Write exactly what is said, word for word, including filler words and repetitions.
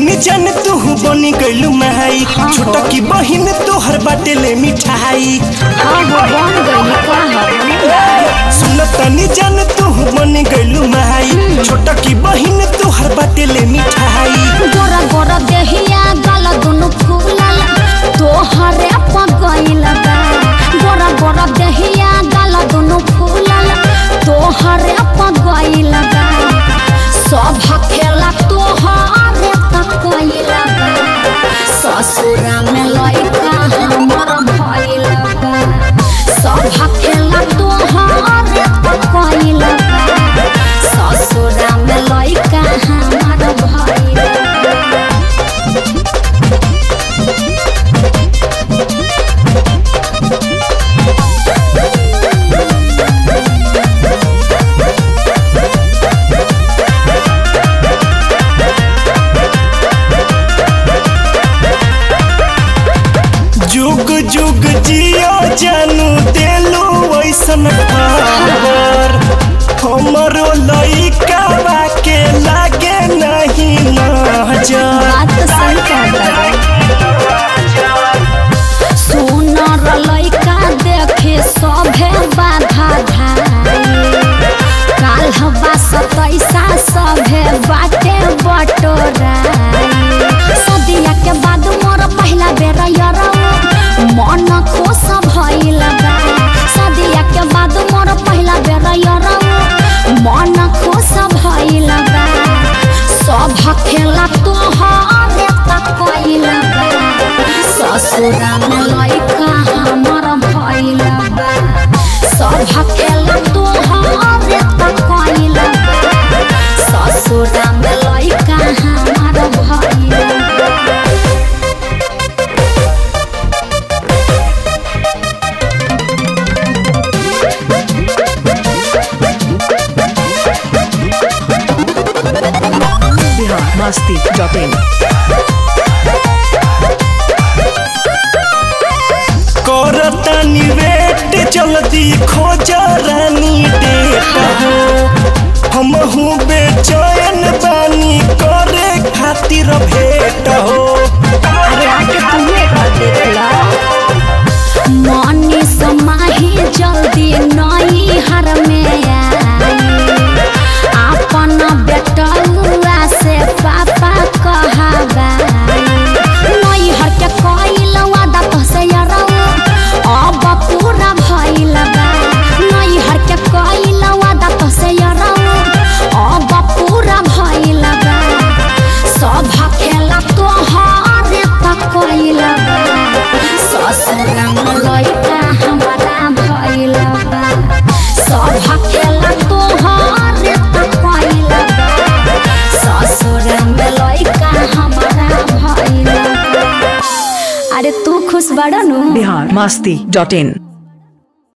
तनी जान तू बनी गइलू माई छोटा की बहिन तोहर बाटे ले मिठाई सुन तनी जान तू बनी गइलू माई छोटा की बहिन तोहर बाटे ले मिठाई गोरा गोरा देहिया गाल दुनु फूलल तोहरे पगइल बा गोरा गोरा देहिया गाल दुनु फूलल तोहरे पगइल बा सब खेला तोहरे तकइल बा ससुरा में लइका हमर भइल बा सब खेला तोहरे तकइल बा ससुरा में लइका हमर भइल बा जुग जुग जियो जानू देलू वैसन खबर हमरो लइका के लागे नहीं नजर बात सही कहता सुनर लइका देखे सभे बाधा धाई काल हवा सतैसा सभे बाटे बटोराई सदिया के बाद मोर पहला बेर यरौ मन खुश भइल बा सदिया के बाद मोर पहला बेर यरौ मन खुश भइल बा सब खेला तोहरे तकइल बा ससुरा में लइका हमर भइल बा सब खेला तोहरे तकइल बा ससुरा में लइका हमर भइल बा मस्ती डॉट इन करतानी वेट जल्दी खोज रानी डेट हो हम हूँ बेचैन बानी करे खातिर भेट हो अरे आके तुम्हें कर देला मनी समाही जल्दी नई हर में आई अपन बेटुआ से पापा कहबा नई हर के कइल वादा तो से यरौ अब पूरा भइल बा नई हर के कइल वादा तो से यरौ अब पूरा भइल बा सब खेला तोहरे तकइल बा ससुरा में लइका हमरा भइल बा सब खेला तोहरे तकइल बा ससुरा में लइका हमरा भइल बा अरे तू खुश बड़ा नु बिहार मस्ती डॉट इन।